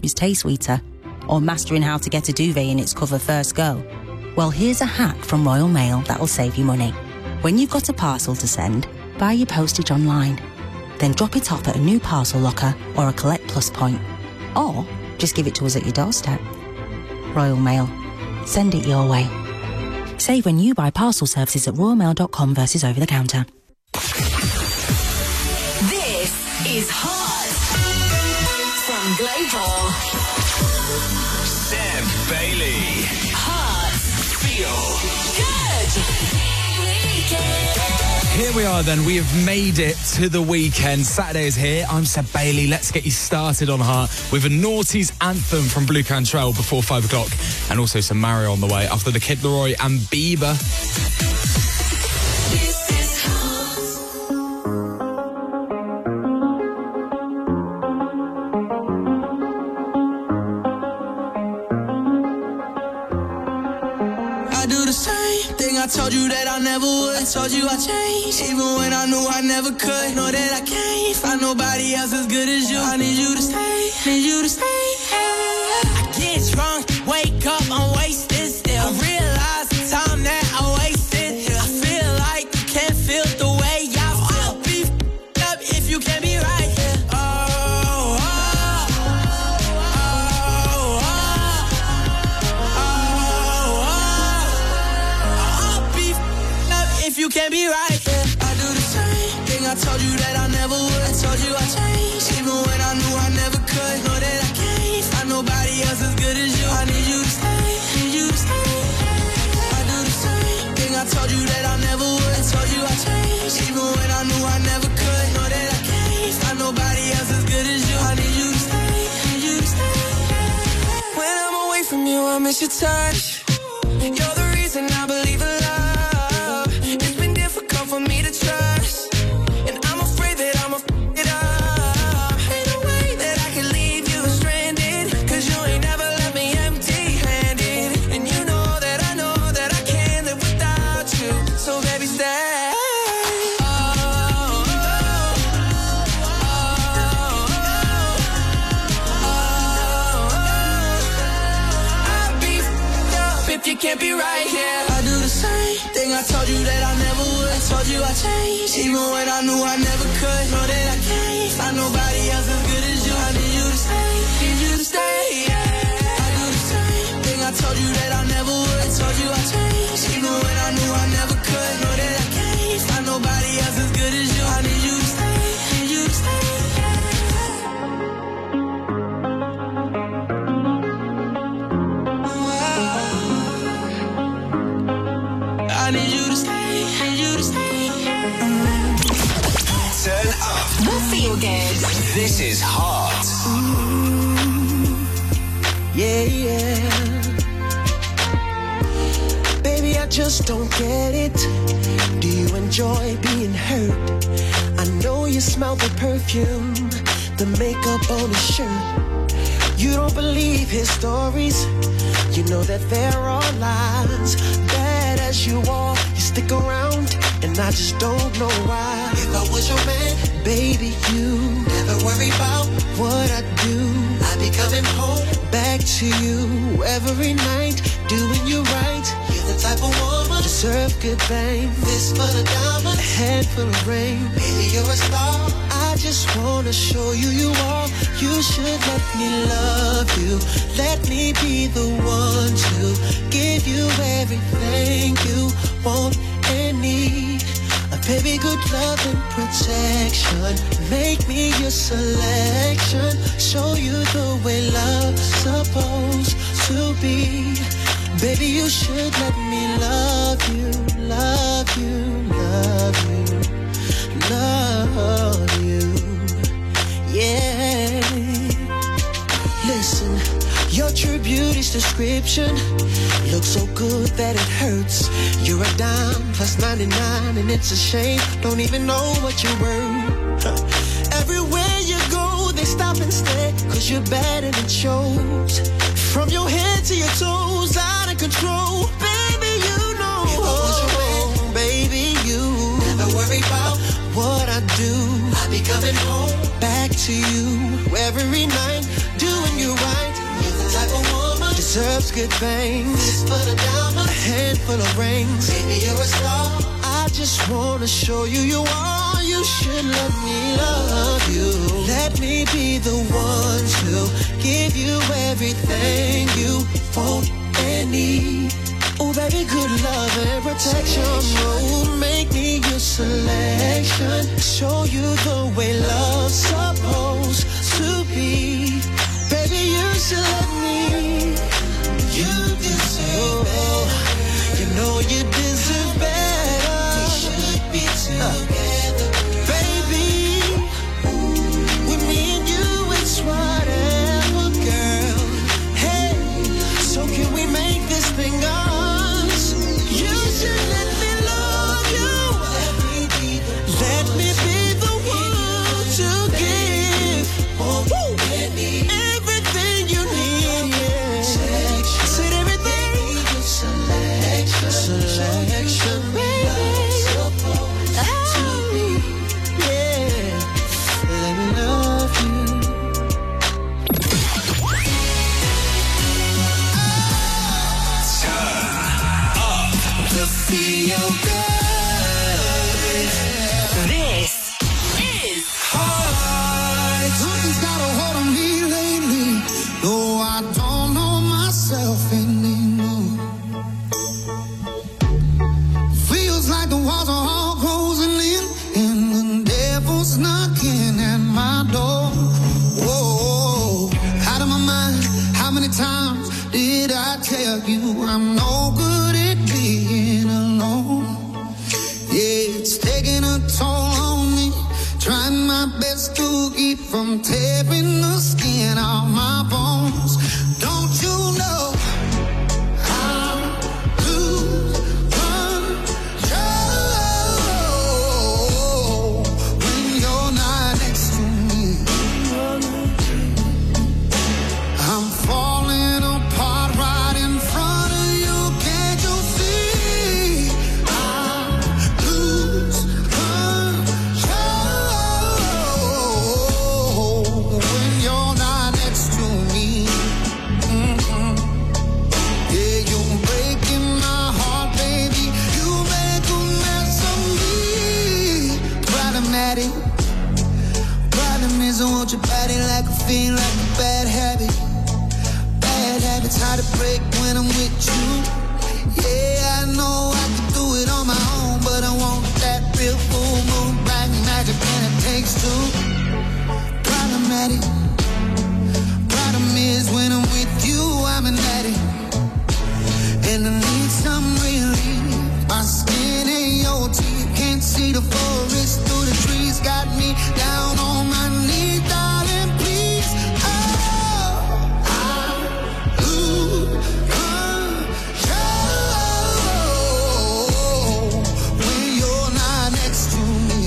shampoos taste sweeter, or mastering how to get a duvet in its cover first go? Well, here's a hack from Royal Mail that'll save you money. When you've got a parcel to send, buy your postage online. Then drop it off at a new parcel locker or a Collect Plus point. Or just give it to us at your doorstep. Royal Mail. Send it your way. Save when you buy parcel services at royalmail.com versus over the counter. This is Hot from Global. Seb Bailey. Hot. Feel Good. Here we are then, we have made it to the weekend. Saturday is here. I'm Seb Bailey. Let's get you started on Heart with a Naughties anthem from Blue Cantrell before 5 o'clock, and also some Mario on the way after the Kid Laroi and Bieber. This is Hot. I do the same thing I told you that I never would. I told you I changed, even when I knew I never could. Know that I can't find nobody else as good as you. I need you to stay, need you to stay. I get drunk, wake up, I'm wasted still. I realize the time that I wasted. I feel like you can't feel the way I feel. I'll be up if you can't be right here. If you can't be right, yeah. I do the same thing I told you that I never would. I told you I changed, even when I knew I never could. Know that I can't find nobody else as good as you. I need you to stay, need you to stay. I do the same thing I told you that I never would. I told you I changed, even when I knew I never could. Know that I can't find nobody else as good as you. I need you to stay, need you to stay. When I'm away from you, I miss your touch. You're the reason I believe in love. For me to trust, and I'm afraid that I'ma f it up. Ain't no way that I can leave you stranded, cause you ain't never left me empty-handed. And you know that I can't live without you. So baby, stay. I'll be f***ed up if you can't be right here. I do the same thing I told you that I never would. I told you I changed, even when I knew I never could. Know that I can't find nobody else as good as you. I need you to stay, need you to stay. I do the same thing I told you that I never would. I told you I changed, even when I knew I never could. Know that I can't find nobody else as good as you. I need you to stay, need you to stay. I need you to stay, need you to stay. Turn up. We'll feel good. This is Heart. Yeah, yeah. Baby, I just don't get it. Do you enjoy being hurt? I know you smell the perfume, the makeup on his shirt. You don't believe his stories. You know that there are lies. Bad as you are, you stick around, and I just don't know why. If I was your man, baby, you never worry about what I do. I'd be coming home back to you every night, doing you right. You're the type of woman deserve good fame. This for the diamond, a head full of rain. Baby, you're a star. I just wanna show you you are. You should let me love you. Let me be the one to give you everything you want and need. Baby, good love and protection. Make me your selection. Show you the way love's supposed to be. Baby, you should let me love you, love you, love you, love you. Yeah. Listen, your true beauty's description looks so good that it hurts. You're a dime plus 99, and it's a shame. Don't even know what you're worth. Everywhere you go, they stop and stare, cause you're bad and it shows. From your head to your toes, out of control. Baby, you know. If I was your man, baby, you never worry about what I do. I'll be coming home back to you every night, doing you right. deserves good things. A handful of rings. Baby, you're a star. I just wanna show you you are. You should let me love you. Let me be the one to give you everything you want and need. Oh, baby, good love and protection. Oh, make me your selection. Show you the way love's supposed to be. Baby, you should let me. You deserve better. You know you deserve better. We should be together. Baby, with me and you, it's whatever, girl. Hey, so can we make this thing up? You should let me love you. Let me be the one to give everything you need. Yeah. Said everything. Selection, baby. Oh, yeah. Let me love you. Feel good. This is Hard. Something's got a hold on me lately. Though I don't know myself anymore. Feels like the walls are all closing in, and the devil's knocking at my door. Whoa, out of my mind. How many times did I tell you I'm no good at being alone? Yeah, it's taking a toll on me. Trying my best to keep from tearing the skin off my bones. Don't you know I lose control when you're not next to me? I'm falling apart right in front of you. Can't you see? I lose control when you're not next to me. Yeah, you're breaking my heart, baby. You make a mess of me. Problematic. Problem is I want your body like a fiend, like a bad habit. Bad habits hard to break when I'm with you. Yeah, I know I can do it on my own, but I want that real full moon, bright magic, and it takes two. Problematic. Problem is when I'm with you, I'm an addict, and I need some relief. My skin and your teeth can't see the forest through the trees. Got me down on my knees, darling, please. Oh, I lose control when you're not next to me.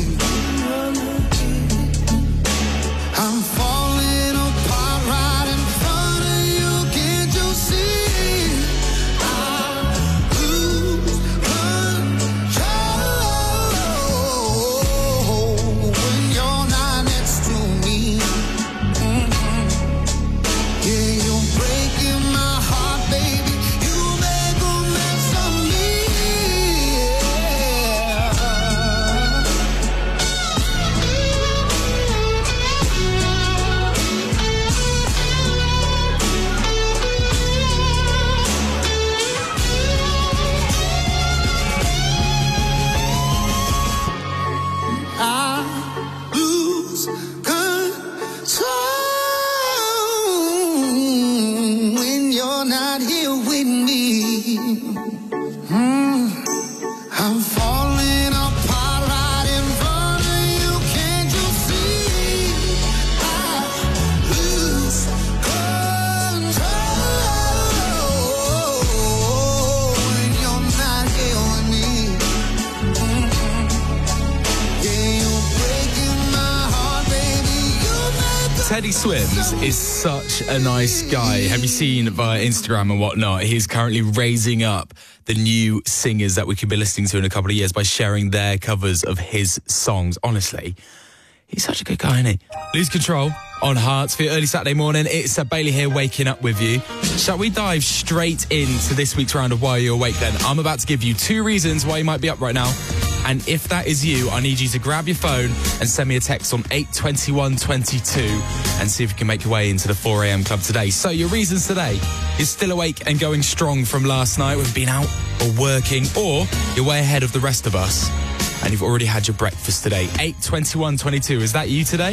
I'm falling apart right in front of you. Can't you see? I lose control when you're not next to me. Yeah, you're breaking my heart, baby. You make a mess of me. I lose control when you're not here with me. I'm falling apart right in front of you. Can't you see? I lose control when you're not here with me. Yeah, you're breaking my heart, baby. You make a Teddy Swims is such a nice guy. Have you seen via Instagram and whatnot? He's currently raising up the new singers that we could be listening to in a couple of years by sharing their covers of his songs. Honestly, he's such a good guy, isn't he? Lose Control on Hearts for your early Saturday morning. It's Bailey here waking up with you. Shall we dive straight into this week's round of Why Are You Awake then? I'm about to give you 2 reasons why you might be up right now. And if that is you, I need you to grab your phone and send me a text on 82122 and see if you can make your way into the 4am club today. So your reasons today is still awake and going strong from last night. We've been out or working, or you're way ahead of the rest of us and you've already had your breakfast today. 82122, is that you today?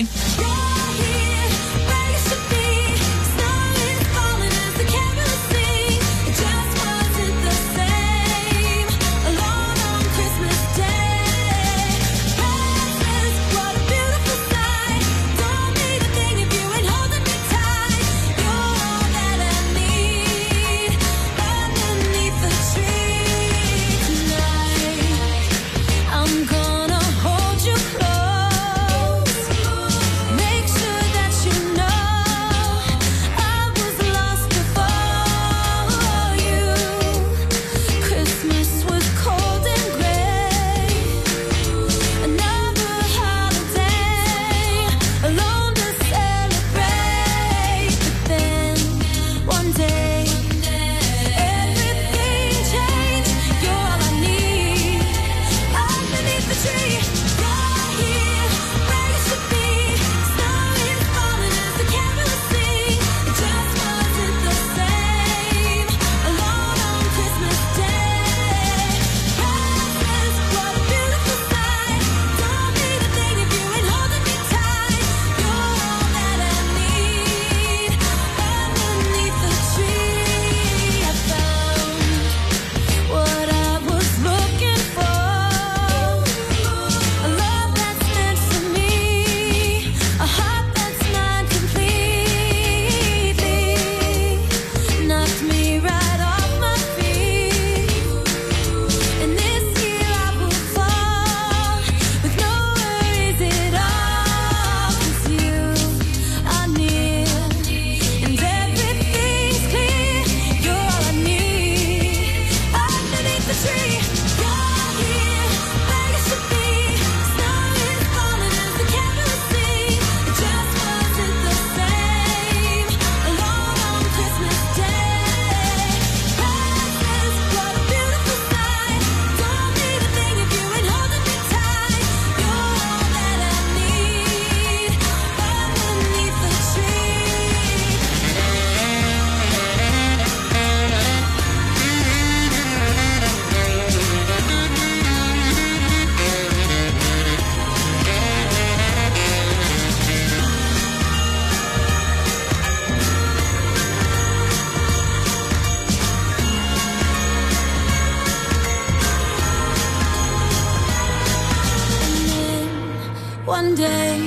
One day,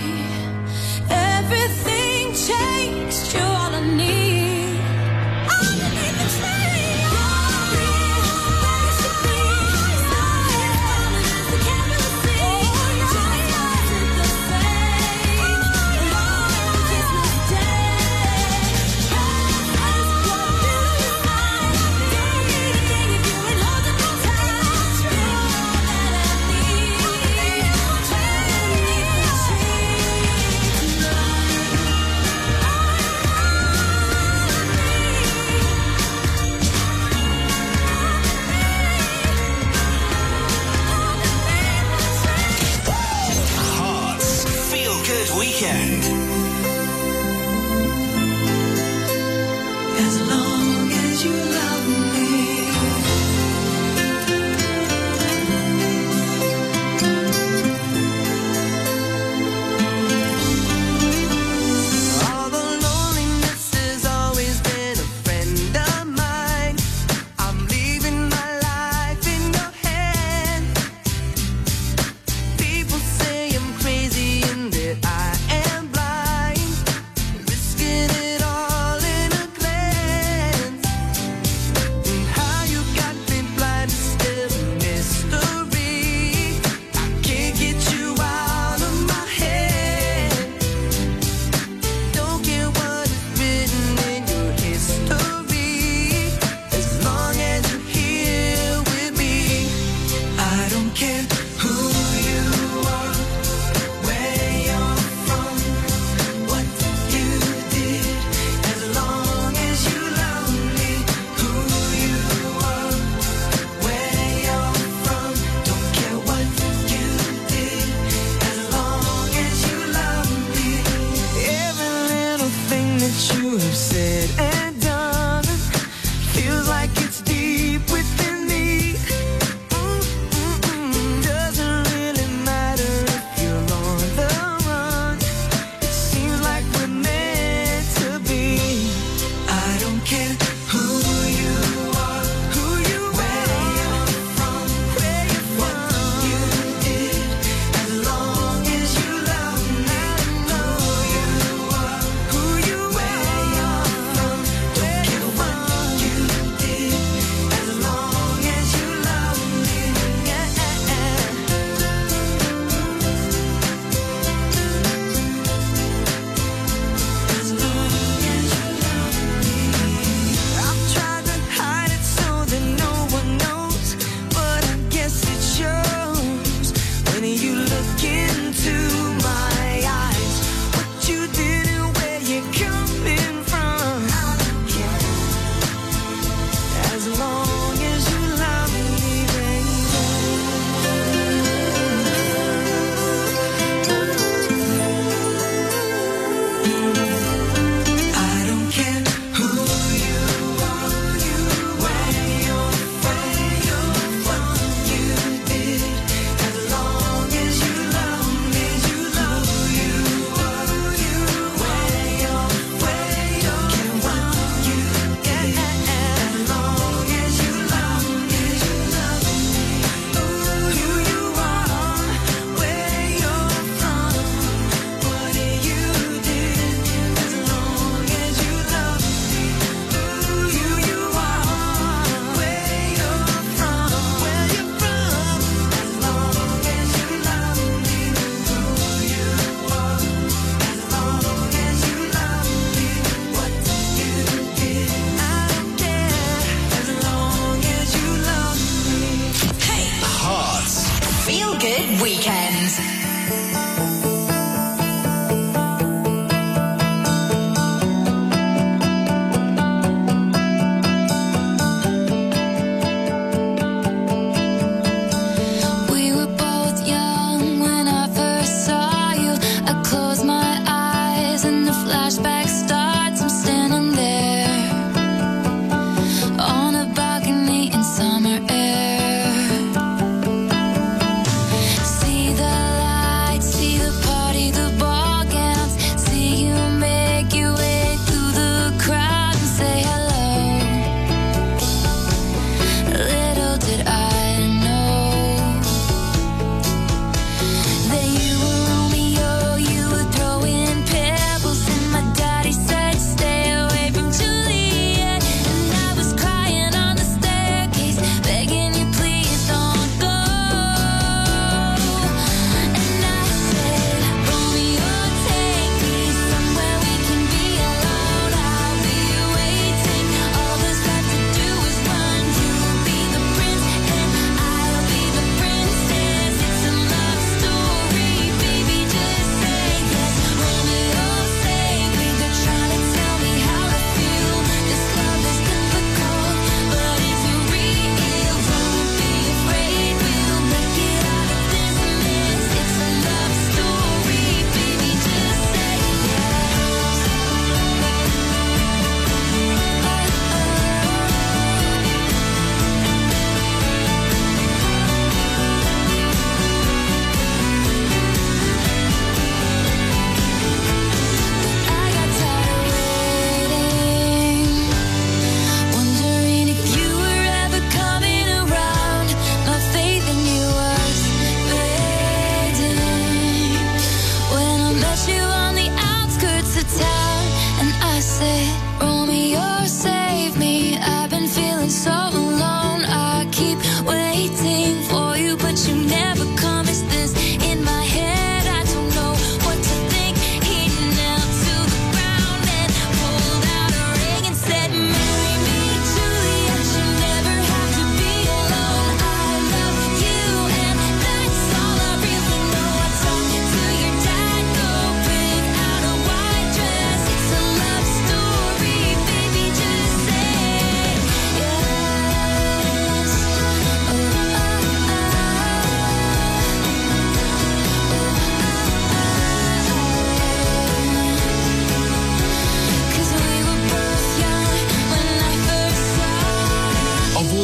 everything changed. You're all I need. Underneath the tree,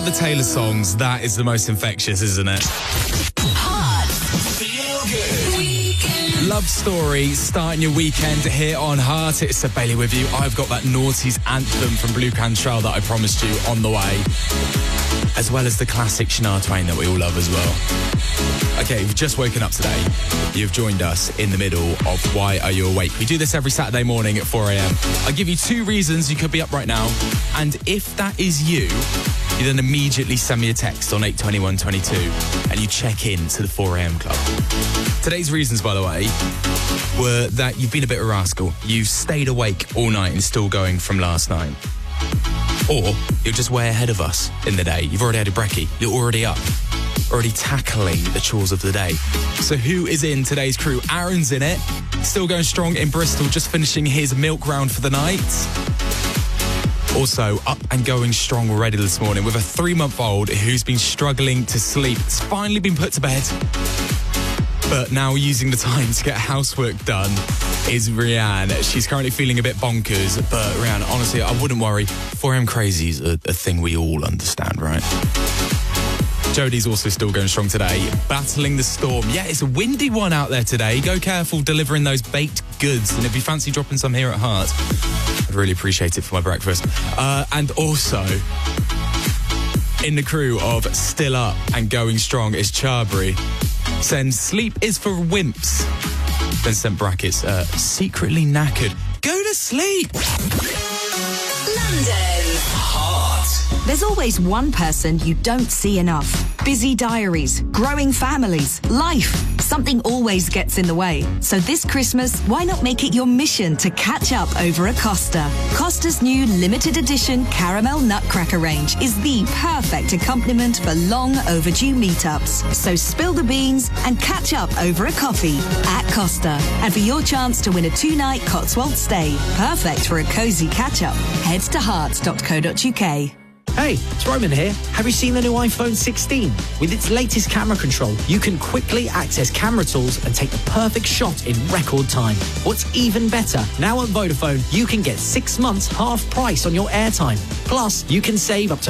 the Taylor songs, that is the most infectious, isn't it? Feel good. Weekend. Love Story, starting your weekend here on Heart. It's Seb Bailey with you. I've got that Naughties anthem from Blue Cantrell that I promised you on the way, as well as the classic Shania Twain that we all love as well. Okay, if you've just woken up today, you've joined us in the middle of Why Are You Awake? We do this every Saturday morning at 4 a.m. I'll give you 2 reasons you could be up right now, and if that is you then immediately send me a text on 82122 and you check in to the 4 a.m. club. Today's reasons, by the way, were that you've been a bit of a rascal. You've stayed awake all night and still going from last night. Or you're just way ahead of us in the day. You've already had a brekkie. You're already up, already tackling the chores of the day. So who is in today's crew? Aaron's in it, still going strong in Bristol, just finishing his milk round for the night. Also up and going strong already this morning with a 3-month-old who's been struggling to sleep. It's finally been put to bed, but now using the time to get housework done is Rianne. She's currently feeling a bit bonkers, but Rianne, honestly, I wouldn't worry. 4am crazy is a thing we all understand, right? Jodie's also still going strong today, battling the storm. Yeah, it's a windy one out there today. Go careful delivering those baked goods. And if you fancy dropping some here at Heart, I'd really appreciate it for my breakfast. And also, in the crew of Still Up and Going Strong is Charbury. Sends sleep is for wimps. Then sent brackets, secretly knackered. Go to sleep! London. There's always one person you don't see enough. Busy diaries, growing families, life. Something always gets in the way. So this Christmas, why not make it your mission to catch up over a Costa? Costa's new limited edition caramel nutcracker range is the perfect accompaniment for long overdue meetups. So spill the beans and catch up over a coffee at Costa. And for your chance to win a 2-night Cotswold stay, perfect for a cozy catch-up, head to hearts.co.uk. Hey, it's Roman here. Have you seen the new iPhone 16? With its latest camera control, you can quickly access camera tools and take the perfect shot in record time. What's even better, now at Vodafone, you can get 6 months half price on your airtime. Plus, you can save up to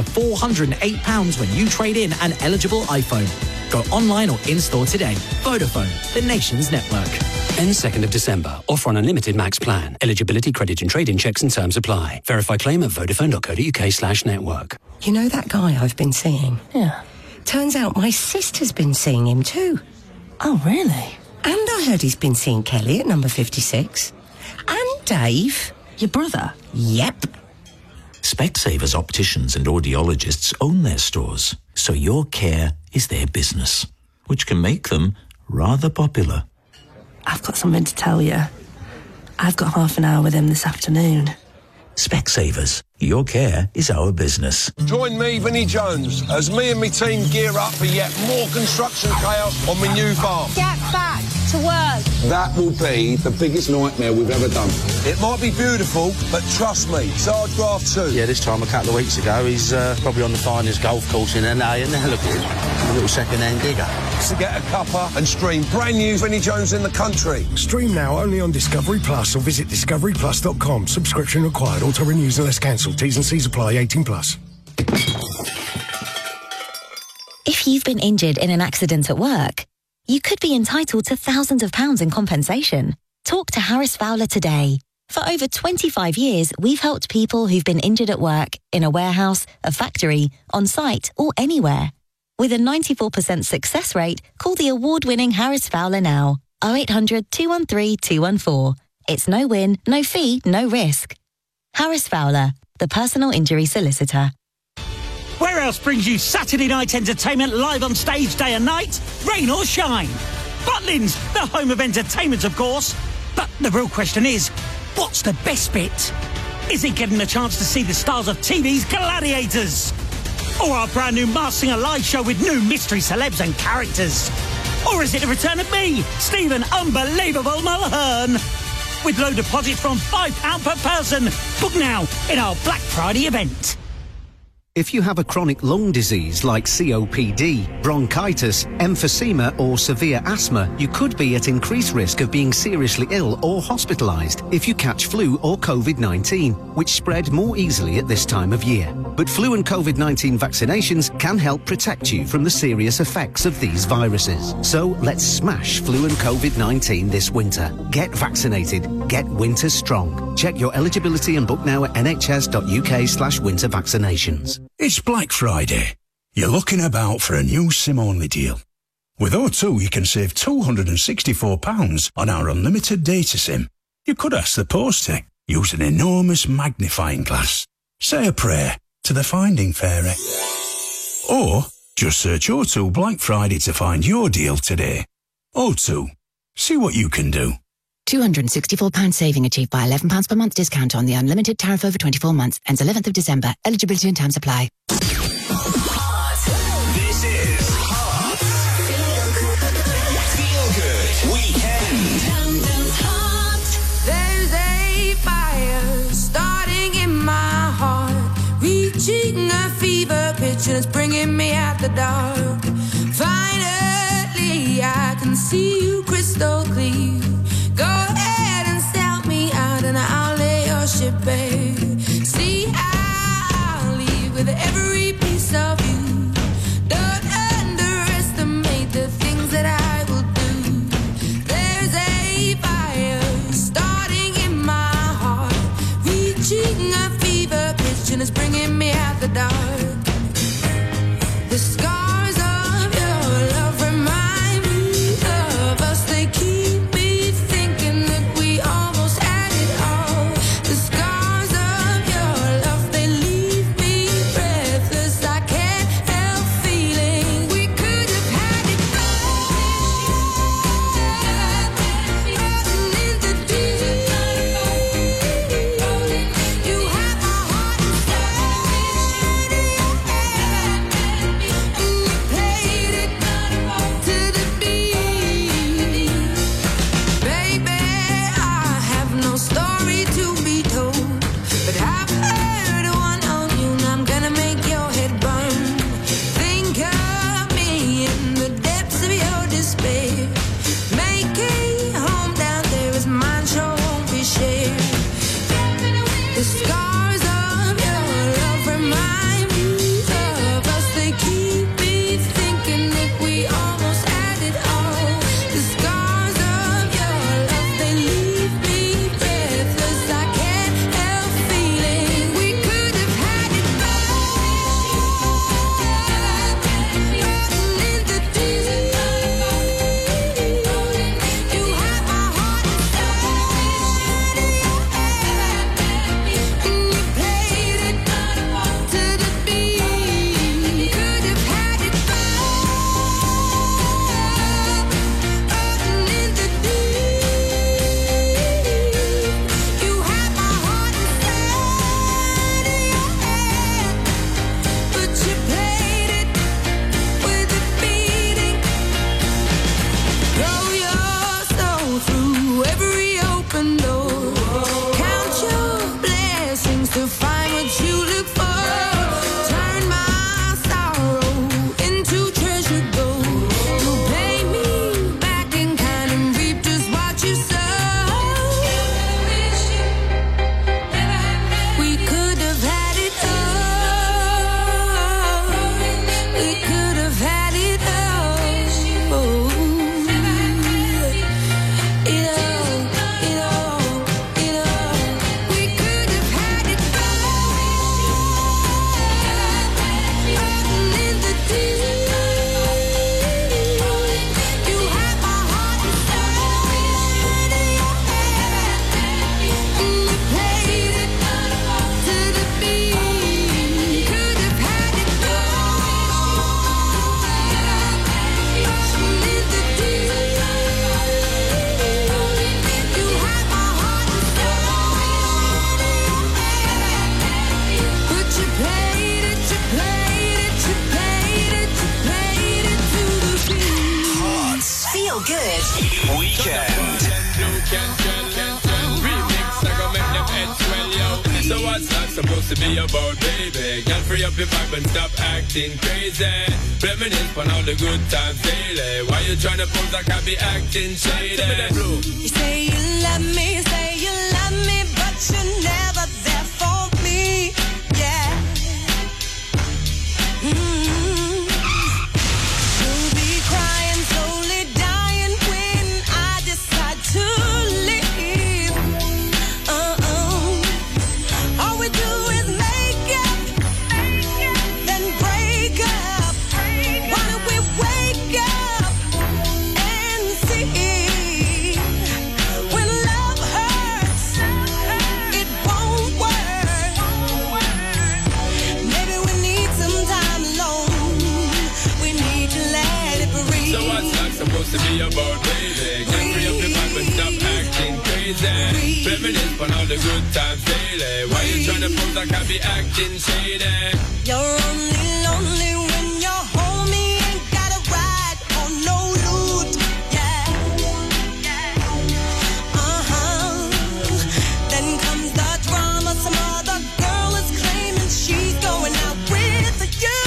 £408 when you trade in an eligible iPhone. Go online or in-store today. Vodafone, the nation's network. Ends 2nd of December. Offer on unlimited max plan. Eligibility, credit and trade-in checks and terms apply. Verify claim at vodafone.co.uk/network. You know that guy I've been seeing? Yeah. Turns out my sister's been seeing him too. Oh, really? And I heard he's been seeing Kelly at number 56. And Dave. Your brother? Yep. Specsavers opticians and audiologists own their stores, so your care is their business, which can make them rather popular. I've got something to tell you. I've got half an hour with him this afternoon. Specsavers, your care is our business. Join me, Vinnie Jones, as me and my team gear up for yet more construction chaos on my new farm. Get back to work. That will be the biggest nightmare we've ever done. It might be beautiful, but trust me, Sarge Graph 2. Yeah, this time a couple of weeks ago, he's probably on the finest golf course in LA, and look at him, a little second-hand digger. To get a cuppa and stream brand new Vinnie Jones in the country. Stream now only on Discovery Plus or visit discoveryplus.com. Subscription required. Auto renews unless cancelled. T's and C's apply. 18+. If you've been injured in an accident at work, you could be entitled to thousands of pounds in compensation. Talk to Harris Fowler today. For over 25 years, we've helped people who've been injured at work, in a warehouse, a factory, on site, or anywhere. With a 94% success rate, call the award-winning Harris Fowler now. 0800 213 214. It's no win, no fee, no risk. Harris Fowler, the personal injury solicitor. Where else brings you Saturday night entertainment live on stage day and night? Rain or shine? Butlins, the home of entertainment, of course. But the real question is, what's the best bit? Is it getting the chance to see the stars of TV's Gladiators? Or our brand new Masked Singer live show with new mystery celebs and characters? Or is it the return of me, Stephen Unbelievable Mulhern? With low deposits from £5 per person. Book now in our Black Friday event. If you have a chronic lung disease like COPD, bronchitis, emphysema or severe asthma, you could be at increased risk of being seriously ill or hospitalised if you catch flu or COVID-19, which spread more easily at this time of year. But flu and COVID-19 vaccinations can help protect you from the serious effects of these viruses. So let's smash flu and COVID-19 this winter. Get vaccinated. Get winter strong. Check your eligibility and book now at nhs.uk/winter vaccinations. It's Black Friday. You're looking about for a new SIM-only deal. With O2, you can save £264 on our unlimited data SIM. You could ask the post tech, use an enormous magnifying glass, say a prayer to the Finding Fairy. Or just search O2 Black Friday to find your deal today. O2. See what you can do. £264 saving achieved by £11 per month discount on the unlimited tariff over 24 months. Ends 11th of December. Eligibility and terms apply. This is Hot. Feel Good Weekend. There's a fire starting in my heart, reaching a fever pitch and it's bringing me out the dark. Finally, I can see you crystal clear. Go ahead and sell me out and I'll lay your ship bare. See, I'll leave with every piece of you. Don't underestimate the things that I will do. There's a fire starting in my heart, reaching a fever pitch and it's bringing me out the dark. The scars of your love remind me of us. They keep me supposed to be about, baby? Girl, free up your vibe and stop acting crazy. Reminisce on all the good times daily. Why you trying to pose like I be acting shady? You say you love me, but you're never there for me. Yeah. You'll be crying, slowly dying when I decide to leave. All we do is make up, then break up. Why don't we wake up and see? When love hurts, it won't work. Maybe we need some time alone. We need to let it breathe. So what's that supposed to be about, baby? Get free up your vibe and stop acting crazy. Reminisce on all the good times daily. Why you trying to pose like I be acting shady? You're only lonely when you're home. You ain't got a ride or no loot. Yeah. Then comes the drama. Some other girl is claiming she's going out with you.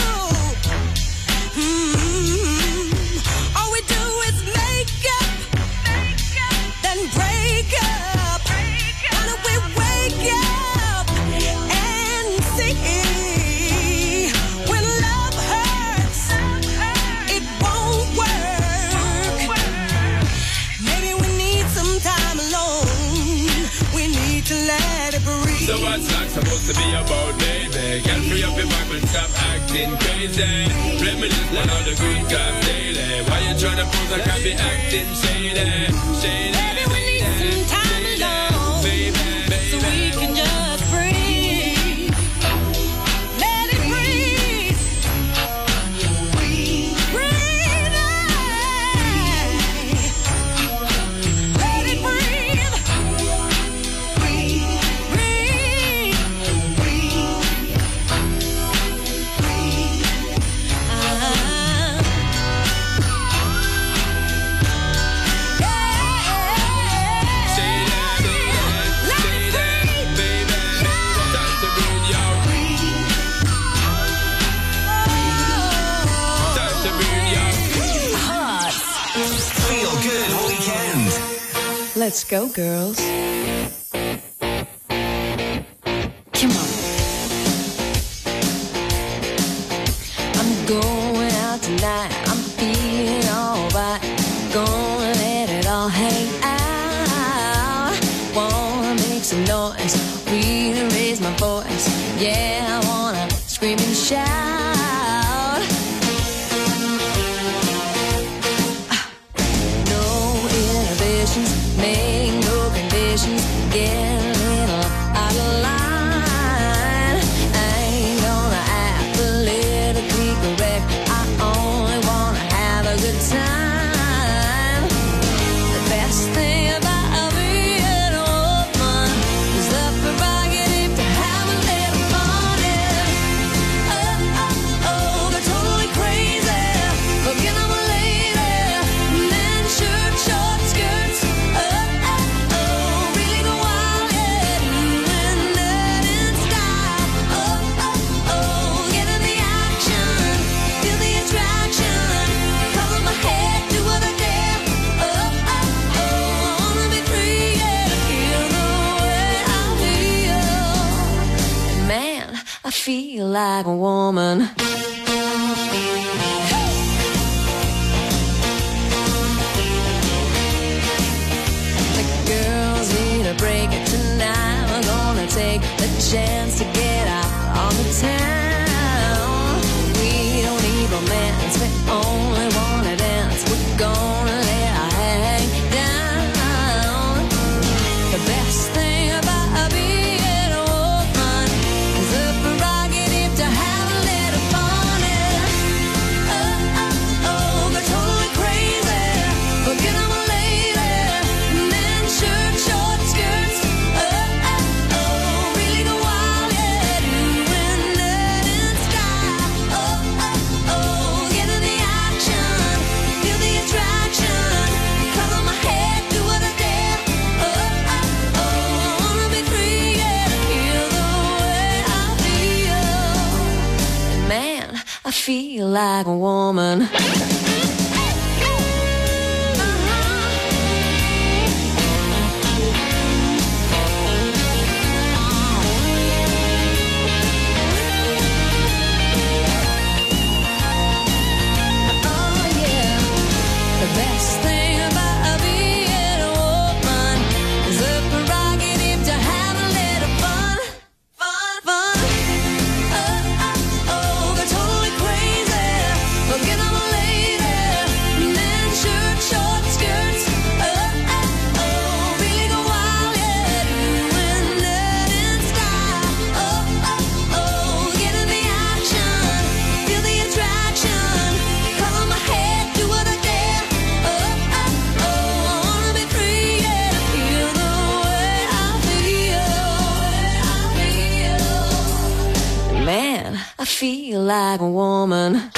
All we do is make up, then break up. Why don't we wake up and see? When love hurts, it won't work. Maybe we need some time alone. We need to let it breathe. So what's that supposed to be about, baby? Get free up your vibe and stop acting crazy. Reminisce on all the good times daily. Why you trying to pose like I be acting shady? Shady. Maybe we need some time alone, so we can just breathe. Let it breathe. Breathe. Let it breathe. Feel Good Weekend. Let's go, girls. Come on. I'm going out tonight. I'm feeling alright. Gonna let it all hang out. Wanna make some noise. Really raise my voice. Yeah, I wanna scream and shout. No inhibitions, make no conditions. Get a little out of line. I ain't gonna act politically correct. I only wanna have a good time. The best thing about being a woman is the prerogative to have a little fun. Oh, oh, oh, they're totally crazy. Forget I'm a lady. Men, shirt, short skirts. Oh, oh, oh, really go wild, yeah. Doing that in style. Oh, oh, oh, get in the action. Feel the attraction. Cover my head, do what I dare. Oh, oh, oh, I wanna be free, yeah. Feel the way I feel. Man, I feel like a woman. The girls need a break tonight. We're gonna take the chance to get out on the town. We don't need romance, we only wanna dance. We're gonna let our hang down. The best thing about being a woman is the prerogative to have a little fun. Oh, oh, oh, they're totally crazy. Forget I'm a lady. Men, shirt, short skirts. Oh, oh, oh, really go wild, yeah. Doing that in style. Oh, oh, oh, get in the I feel like a woman. I feel like a woman.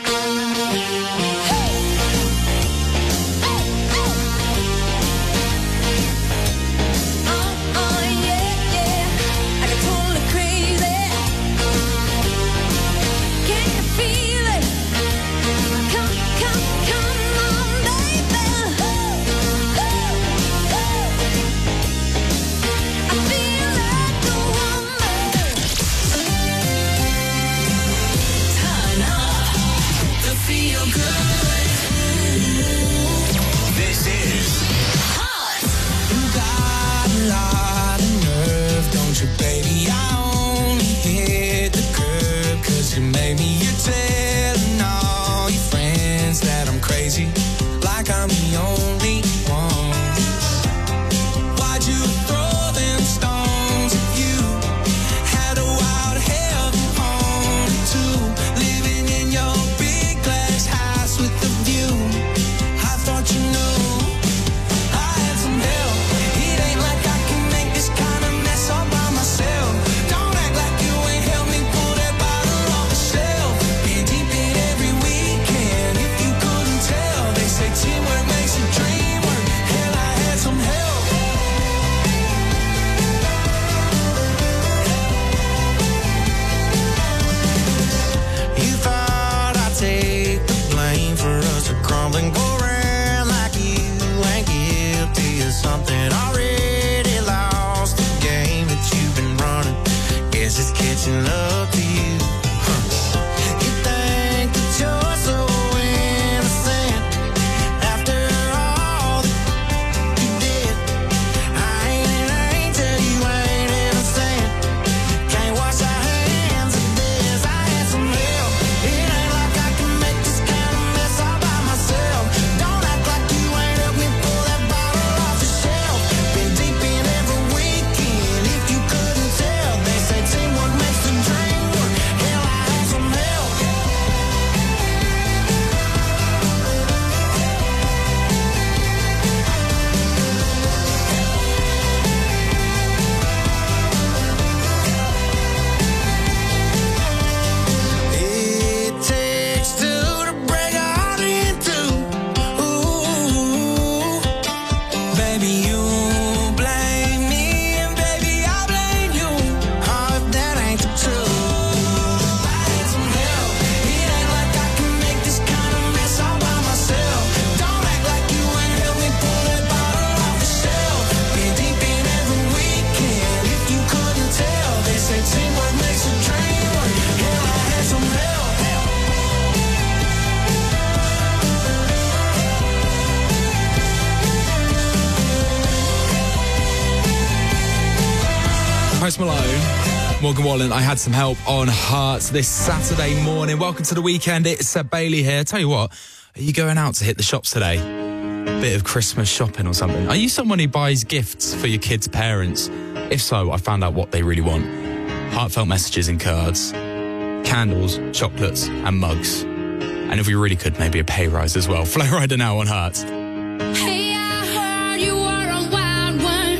Post Malone, Morgan Wallen, I had some help on Hearts this Saturday morning. Welcome to the weekend. It's Seb Bailey here. Tell you what, are you going out to hit the shops today? Bit of Christmas shopping or something? Are you someone who buys gifts for your kids' parents? If so, I found out what they really want. Heartfelt messages and cards, candles, chocolates and mugs. And if we really could, maybe a pay rise as well. Flow Rider now on Hearts. Hey, I heard you were a wild one.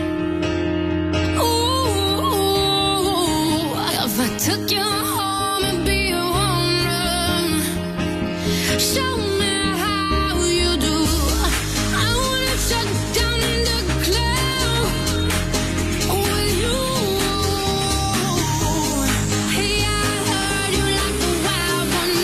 Ooh, if I took you home and be a woman, show me how you do. I wanna shut down in the club with you. Hey, I heard you like a wild one.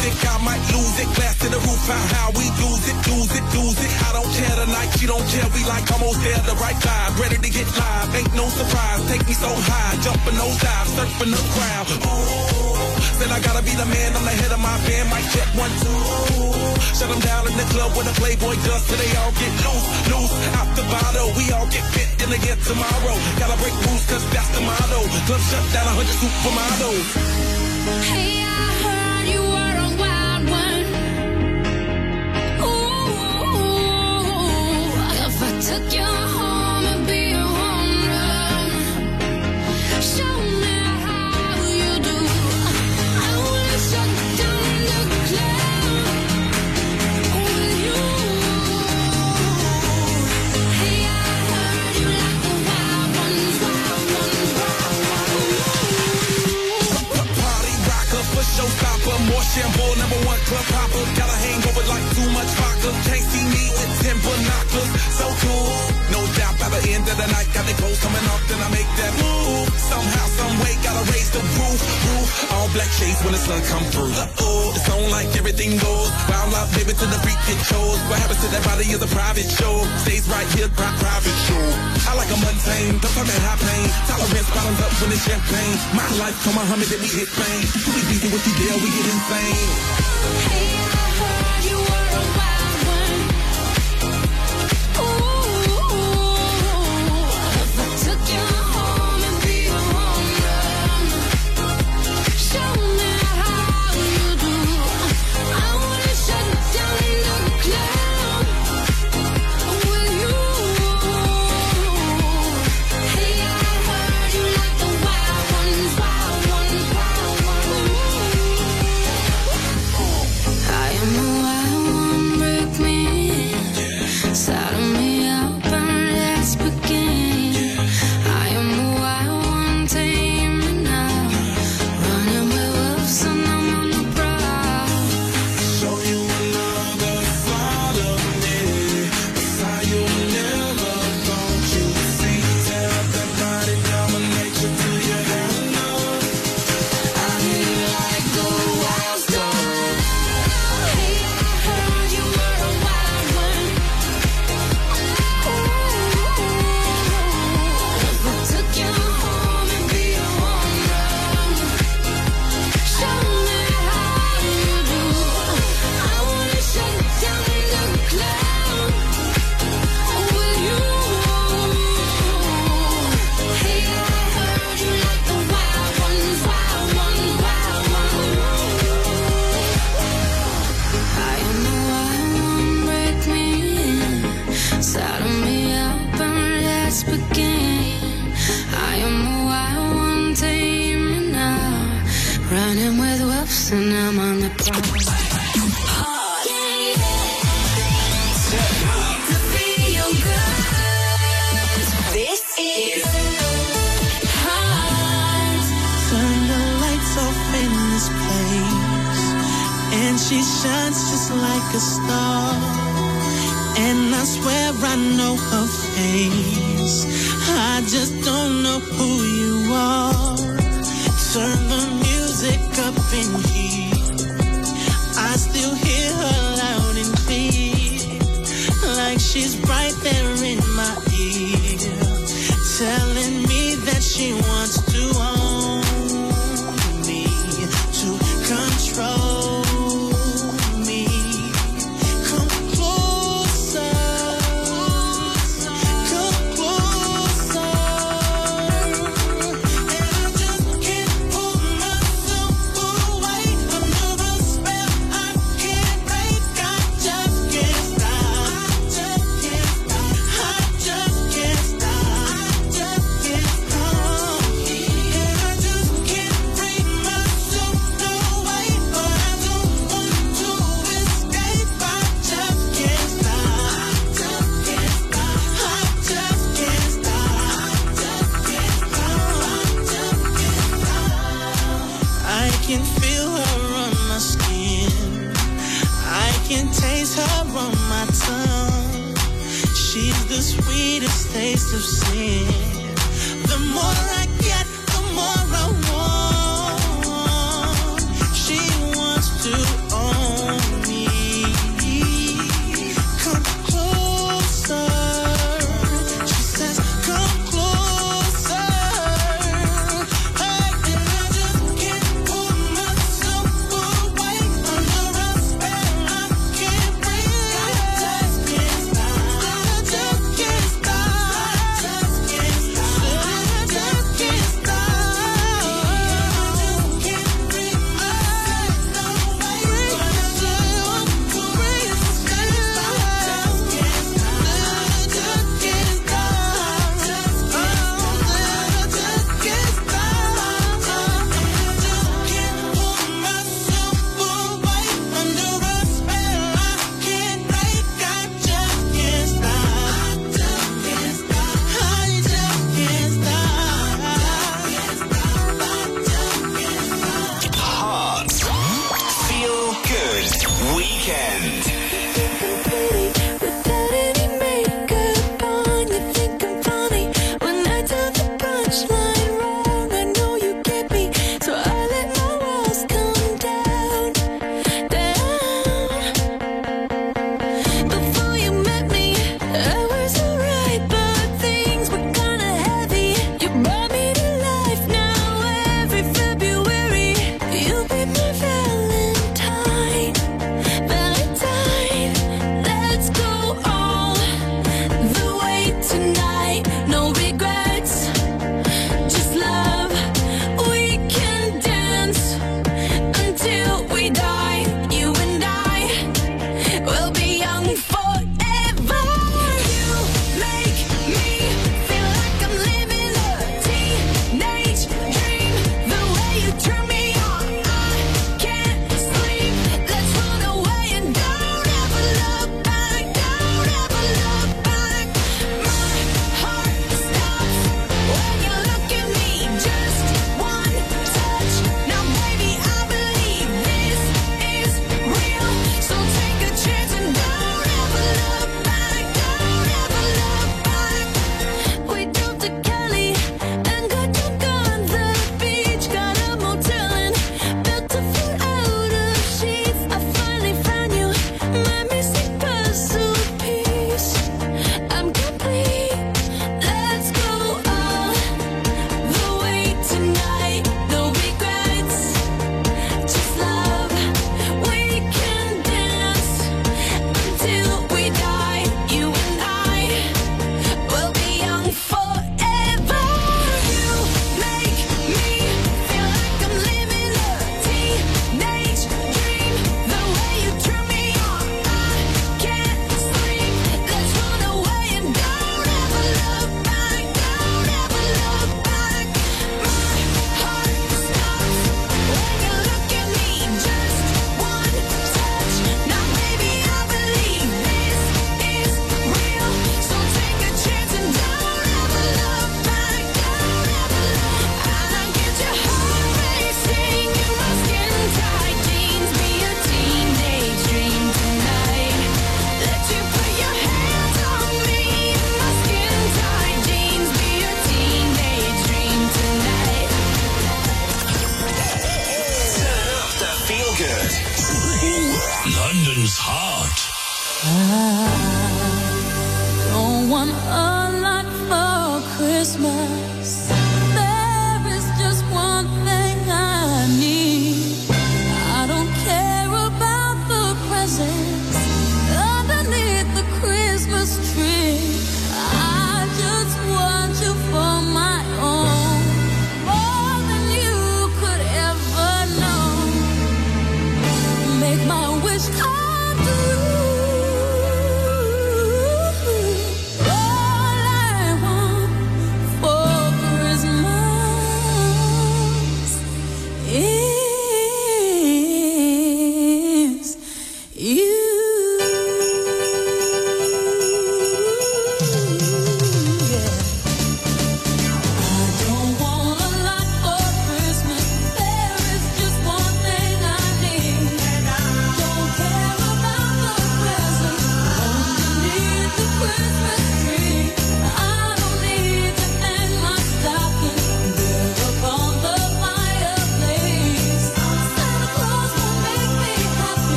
music, I might lose it. Glass to the roof, how we use it. I don't care tonight, she don't care. We like almost there, the right vibe. Ready to get live, ain't no surprise. Take me so high, jumping those dives, surfing the crowd. Oh, said I gotta be the man, I'm the head of my band. Mic check 1, 2. Shut them down in the club with a Playboy does, so they all get loose. Out the bottle, we all get fit in again tomorrow. Gotta break rules, cause that's the motto. Club shut down 100 supermodels. Hey, I heard you were a wild one. Ooh, if I took you home, it'd be a home run. Show me how you do. I wanna shut down the club with you. Hey, I heard you like the wild ones, wild ones, wild ones. Party rocker, for showstopper, more shampoo, #1 club popper. Got a hangover like too much vodka. Can't see me with 10 binoculars. So cool, no doubt by the end of the night. Got the clothes coming off, then I make that move. Somehow, some way, gotta raise the roof. All black shades when the sun come through. It's on like everything goes. Wild out, baby, to the freak it shows. What happens to that body is a private show. Stays right here, private show. I like a mundane, don't talk that high pain. Tolerance bottoms up when it's champagne. My life, come on, Muhammad, then we hit fame. We busy with the deal, we get insane. Hey, I heard you were a wild one. Ooh, if I took you home, it'd be a home run. Show me how you do. I wanna shut down the club with you. Hey, I heard you like the wild ones, wild ones, wild ones. I am the wild one, break me in. Saddle me up and let's begin. I am the wild one, tame me now. Running with wolves and I'm on the prowl. Show you another side of me. A side you never thought you'd see. Tear up that body, dominate you till you're down enough. I need like the wild star. Hey, I heard you were a wild one. Ooh, if I took you home, it'd be a home run. Show me how you do. I wanna shut down the club with you. Hey, I heard you like the wild ones, wild ones, wild ones. I am the wild one, break me in. Saddle me up and let's begin. I am the wild one, tame me now. Running with wolves and I'm on the prowl. To feel good. This is Hot. Turn the lights off in this place, and she shines just like a star. And I swear I know her face, I just don't know who you are. Turn the music up in here, I still hear her loud and clear, like she's right there in my ear, telling me that she wants to own me, to control me. Come closer, come closer. And I just can't pull myself away under the spell I can't break. I just can't stop. I just can't stop. I just can't stop. And I just can't bring myself away, but I don't want to escape. I just can't stop. I just can't stop. I just can't stop. I can feel her on my skin, I can taste her on my tongue. She's the sweetest taste of sin. The more I get, the more I want. She wants to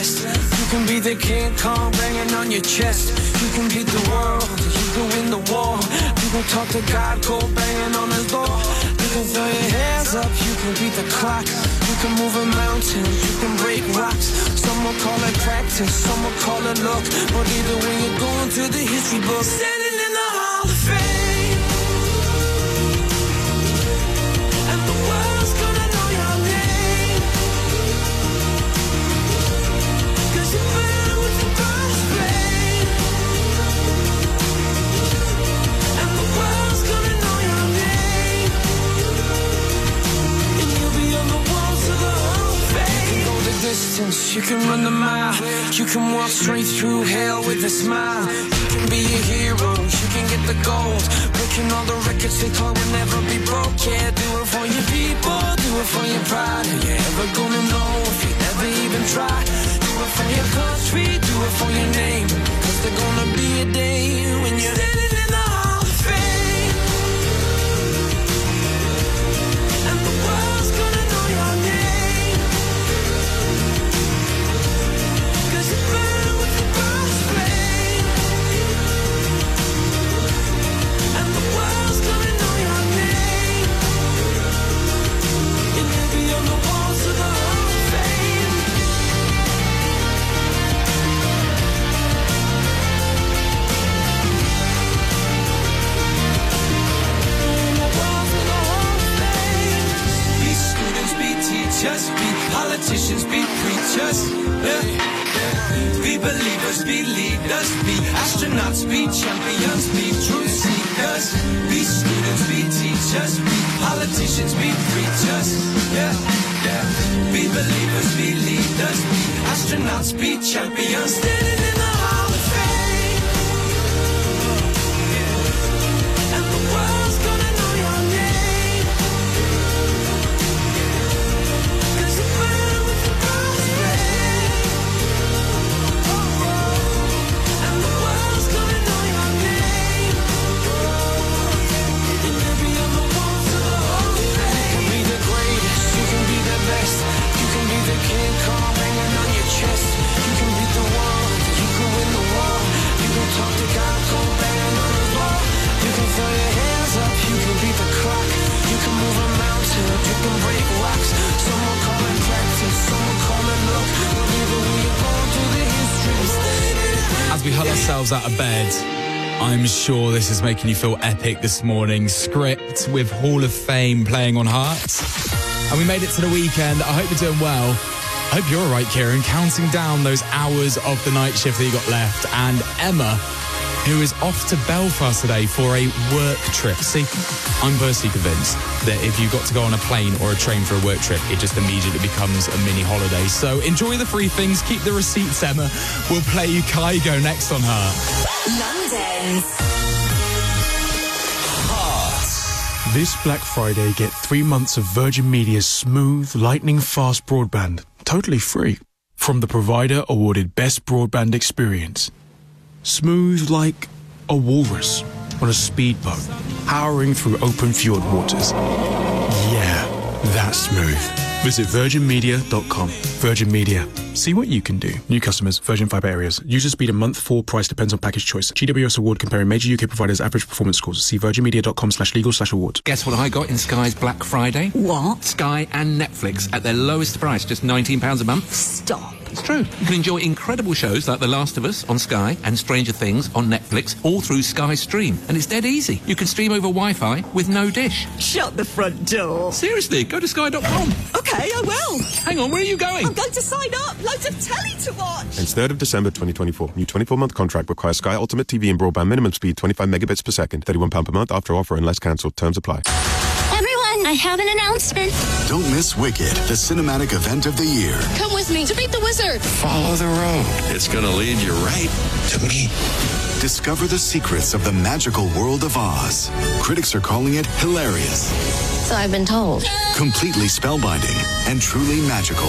best. You can be the King Kong banging on your chest. You can beat the world, you can win the war. You can talk to God, cold banging on his door. You can throw your hands up, you can beat the clock. You can move a mountain, you can break rocks. Some will call it practice, some will call it luck. But either way, you're going to the history book. Standing in the Hall of Fame, and the world's gonna know your name. 'Cause you burn with the burst flame, and the world's gonna know your name. And you'll be on the walls of the Hall of Fame. You can go the distance, you can run the mile. You can walk straight through hell with a smile. You can be a hero, you can get the gold. Breaking all the records they thought would never be broke. Yeah, do it for your people, do it for your pride. Are you ever gonna know if you never even try? Do it for your country, do it for your name. 'Cause there's gonna be a day when you're standing in the Hall of Fame, and the world's gonna know your name. 'Cause you burn with the burst flame, and the world's gonna know your name. And you'll be on the walls of the Hall of Fame. Be students, be teachers, be politicians, be preachers. Yeah. Be believers, be leaders, be astronauts, be champions, be truth seekers. Be students, be teachers, be politicians, be preachers. Yeah, yeah. Be believers, be leaders, be astronauts, be champions. Standing in the Hall of Fame, and the world's gonna know your name. 'Cause you burn with the burst flame, and the world's gonna know your name. And you'll be on the walls of the Hall of Fame. You can be the greatest, you can be the best. You can be the King Kong banging on your chest. You can beat the world, you can win the war. You can talk to God, cold banging on his wall. You can throw your hands up, you can beat the clock. You can move a mountain, you can break rocks. Some will call it practice, some will call it luck. But either way, you're going to the history book. As we huddle ourselves out of bed, I'm sure this is making you feel epic this morning. Script with Hall of Fame playing on Heart. And we made it to the weekend. I hope you're doing well. I hope you're all right, Kieran, counting down those hours of the night shift that you got left. And Emma, who is off to Belfast today for a work trip. See, I'm personally convinced that if you got to go on a plane or a train for a work trip, it just immediately becomes a mini holiday. So enjoy the free things, keep the receipts, Emma. We'll play you Kygo next on Heart. London's This Black Friday, get 3 months of Virgin Media's smooth, lightning-fast broadband, totally free, from the provider awarded Best Broadband Experience. Smooth like a walrus on a speedboat, powering through open fjord waters. Yeah, that's smooth. Visit virginmedia.com. Virgin Media. See what you can do. New customers, Virgin Fibre areas. User speed and month for price depends on package choice. GWS award comparing major UK providers' average performance scores. See virginmedia.com/legal/award. Guess what I got in Sky's Black Friday? What? Sky and Netflix at their lowest price, just £19 a month. Stop. It's true. You can enjoy incredible shows like The Last of Us on Sky and Stranger Things on Netflix, all through Sky Stream. And it's dead easy. You can stream over Wi-Fi with no dish. Shut the front door. Seriously, go to sky.com. Okay, I will. Hang on, where are you going? I'm going to sign up. Loads of telly to watch. Ends 3rd of December 2024. New 24-month contract requires Sky Ultimate TV and broadband minimum speed 25 megabits per second. £31 per month after offer unless cancelled. Terms apply. Everyone, I have an announcement. Don't miss Wicked, the cinematic event of the year. Come with me to meet the wizard. Follow the road. It's gonna lead you right to me. Discover the secrets of the magical world of Oz. Critics are calling it hilarious. So I've been told. Completely spellbinding and truly magical.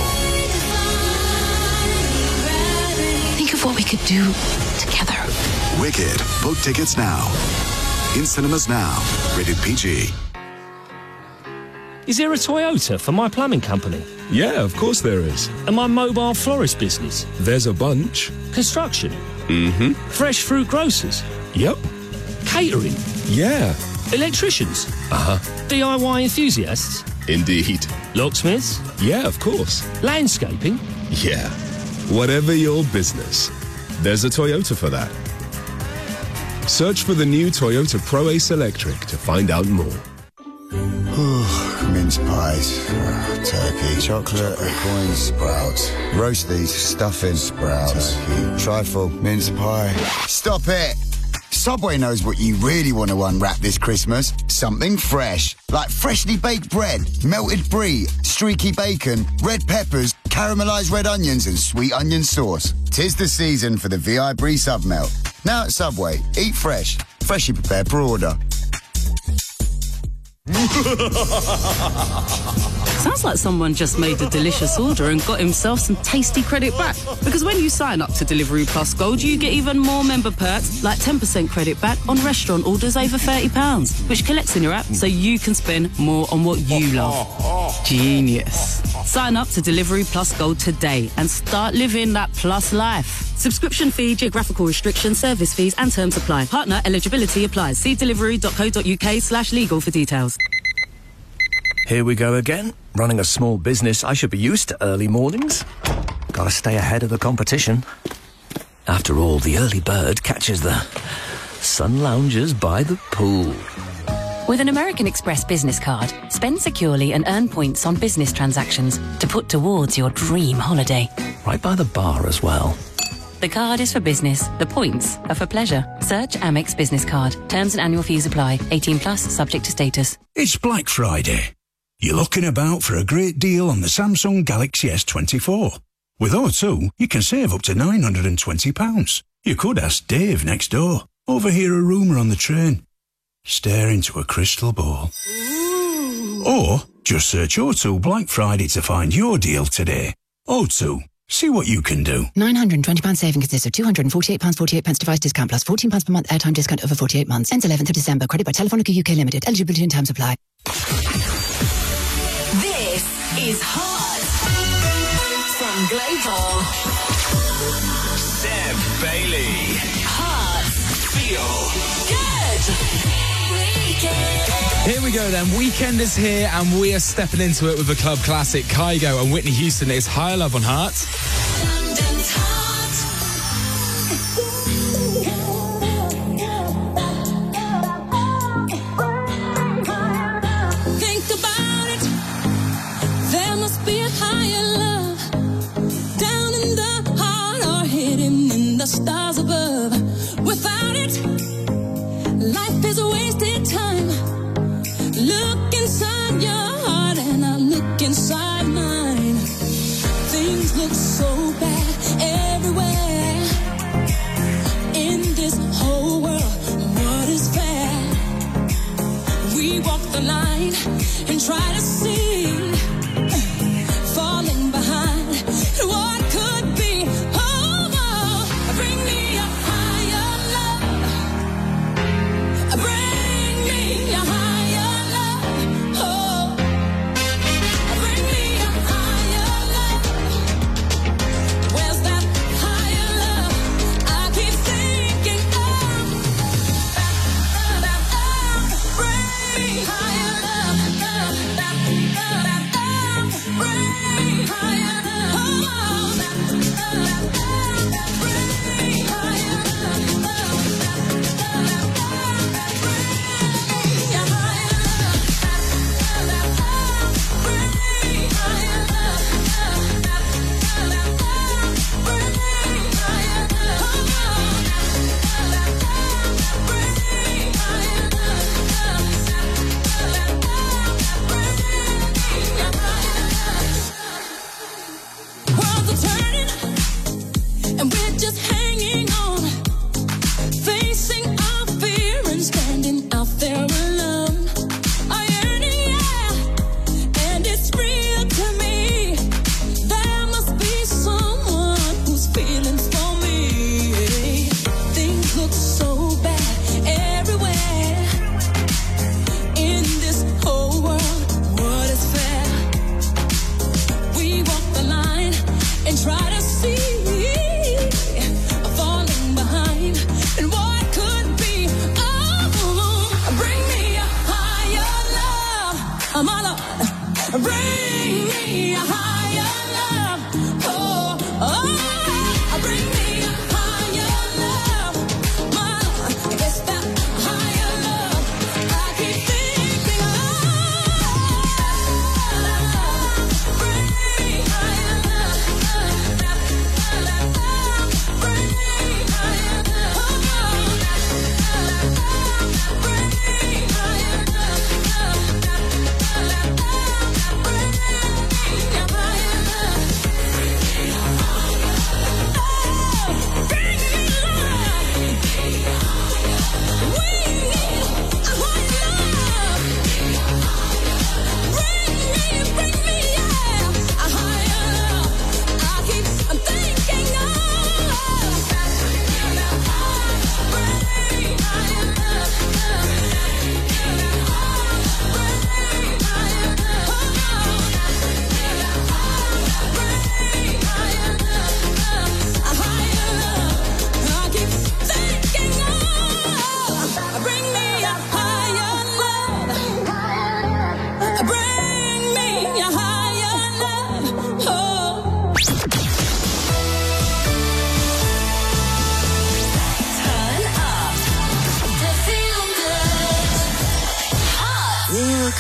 Think of what we could do together. Wicked. Book tickets now. In cinemas now. Rated PG. Is there a Toyota for my plumbing company? Yeah, of course there is. And my mobile florist business? There's a bunch. Construction? Mm-hmm. Fresh fruit grocers? Yep. Catering? Yeah. Electricians? Uh-huh. DIY enthusiasts? Indeed. Locksmiths? Yeah, of course. Landscaping? Yeah. Whatever your business, there's a Toyota for that. Search for the new Toyota Pro Ace Electric to find out more. Mince pies, turkey, chocolate, coins, sprouts, roasties, stuffing, sprouts, turkey, trifle, mince pie. Stop it! Subway knows what you really want to unwrap this Christmas. Something fresh, like freshly baked bread, melted brie, streaky bacon, red peppers, caramelised red onions and sweet onion sauce. 'Tis the season for the VI Brie Sub Melt. Now at Subway, eat fresh, freshly prepared per order. Sounds like someone just made a delicious order and got himself some tasty credit back. Because when you sign up to Deliveroo Plus Gold, you get even more member perks, like 10% credit back on restaurant orders over £30, which collects in your app so you can spend more on what you love. Genius. Sign up to Deliveroo Plus Gold today and start living that plus life. Subscription fee, geographical restrictions, service fees and terms apply. Partner eligibility applies. See deliveroo.co.uk/legal for details. Here we go again. Running a small business, I should be used to early mornings. Gotta stay ahead of the competition. After all, the early bird catches the sun loungers by the pool. With an American Express business card, spend securely and earn points on business transactions to put towards your dream holiday. Right by the bar as well. The card is for business. The points are for pleasure. Search Amex Business Card. Terms and annual fees apply. 18 plus, subject to status. It's Black Friday. You're looking about for a great deal on the Samsung Galaxy S24. With O2, you can save up to £920. You could ask Dave next door. Overhear a rumour on the train. Stare into a crystal ball. Or just search O2 Black Friday to find your deal today. O2. See what you can do. £920 saving consists of £248.48 device discount plus £14 per month airtime discount over 48 months. Ends 11th of December. Credit by Telefonica UK Limited. Eligibility and terms apply. This is Hot from Global. Seb Bailey. Hot. Feel Good. Here we go then. Weekend is here and we are stepping into it with a club classic. Kygo and Whitney Houston. It's Higher Love on Heart. London's Hot. Think about it. There must be a higher love down in the heart or hidden in the stars above. Without it, life is a wasted time. Look inside your heart and I look inside mine. Things look so bad everywhere. In this whole world, what is fair? We walk the line and try to see, falling behind what could be. Oh, bring me a higher love. Bring me a higher love. Oh, bring me a higher love. Where's that higher love? I keep thinking of. Bring me higher love.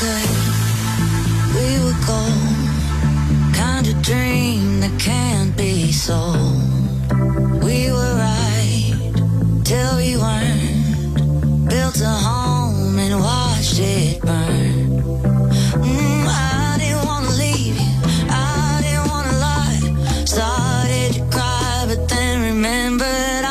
could, we would go. Kind of dream that can't be sold. We were right till we weren't. Built a home and watched it burn. I didn't want to leave you, I didn't want to lie. Started to cry, but then remembered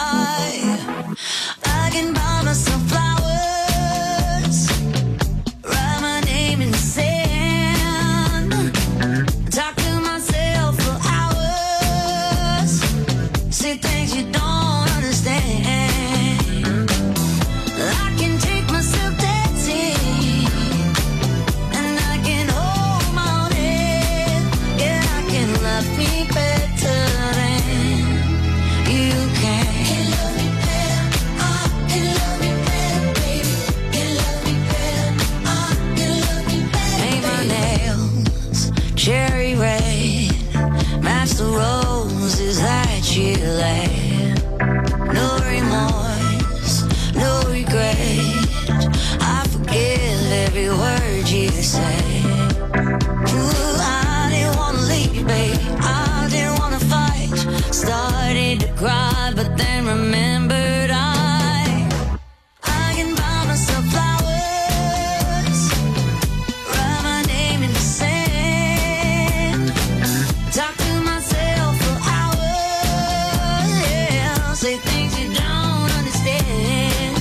I can buy myself flowers, write my name in the sand, talk to myself for hours, say things you don't understand. I can take myself dancing, and I can hold my own head. Yeah, I can love me better than you can. Can love me better, can love me better, baby. Can love me better, can love me better. Paint my nails cherry red, match the roses that you laid. No remorse, no regret. I forgive every word you say. Ooh, I didn't want to leave, babe. I didn't want to fight. Started to cry, but then remembered I can buy myself flowers, write my name in the sand, talk to myself for hours, yeah, say things you don't understand.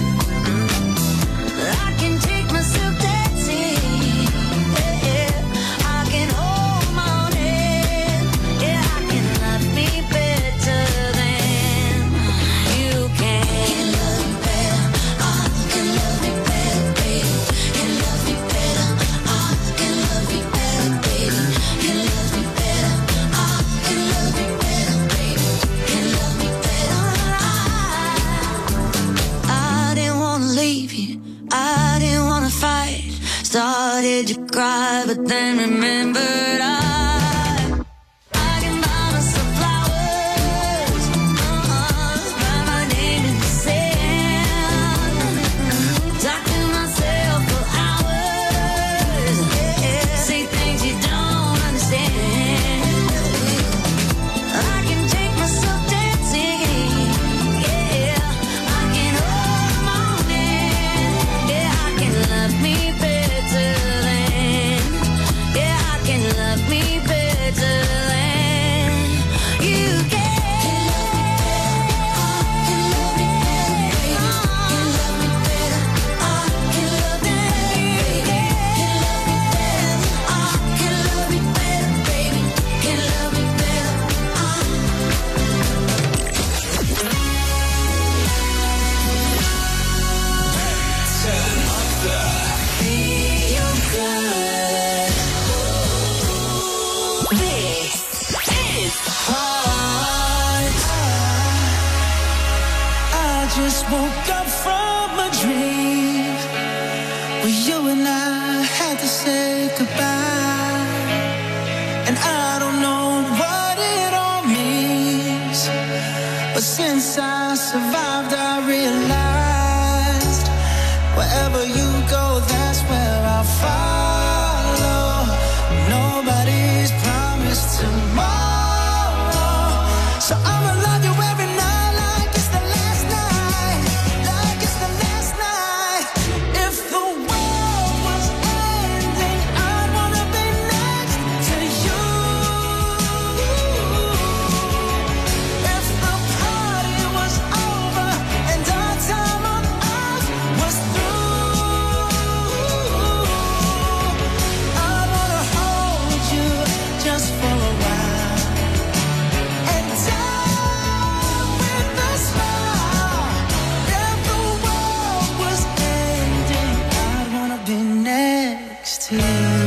I can take myself dancing, yeah, I can hold my own head, yeah, I can love me better than you can. Can love me better, can love me better, baby. Can love me better, can love me better, baby. Can love me better, can love me better, baby. Can love me better. I didn't want to leave you, I didn't want to fight. Started to cry, but then remembered I can buy myself flowers, write my name in the sand, talk to myself for hours, yeah, say things you don't understand. I can take myself dancing, yeah, I can hold my own hand, yeah, I can love me better than, yeah, I can love me better than you can. Can love me better, can love me better, can love me better, can love me better, baby, can love me better. Feel good. This is hard. I just woke up from a dream where you and I had to say goodbye, and I don't know what it all means, but since I survived I realized wherever you go, that's where I'll follow. Nobody's promised tomorrow, so I'ma love you every night like it's the last night, like it's the last night. If the world was ending, I'd wanna be next to you. If the party was over and our time on earth was through, I wanna hold you just for a while and die with a smile. If the world was ending, I'd wanna be next to you.